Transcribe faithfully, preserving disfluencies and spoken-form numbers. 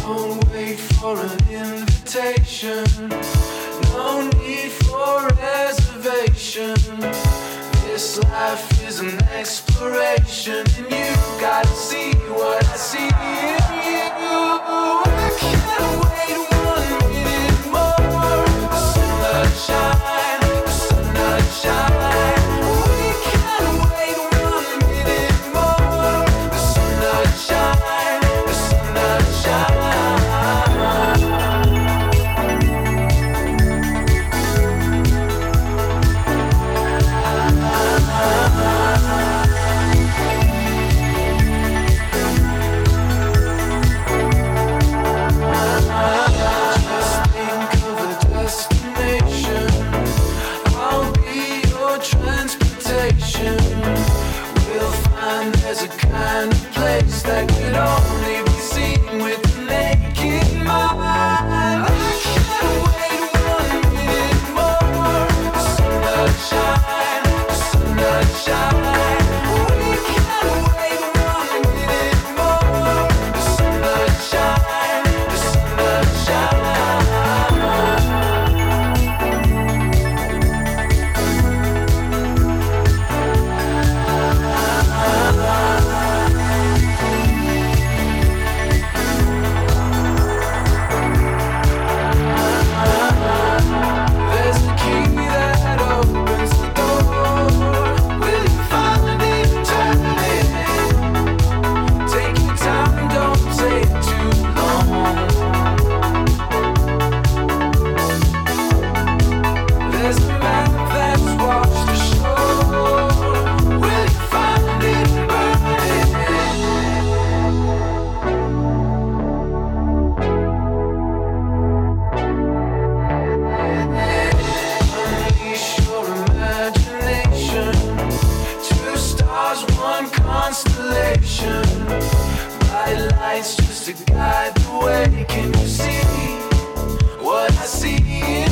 Don't wait for an invitation. No need for reservation. This life is an exploration, and you gotta see what I see in you. I can't wait one minute more. The sunshine, the sunshine. We can't wait one minute more. The sunshine, the sunshine. We'll find there's a kind of place that could only be seen with the naked mind. I can't wait one minute more. The sunshine, the sunshine. We can't wait one minute more. The sunshine, the sunshine. Constellation, bright lights just to guide the way. Can you see what I see?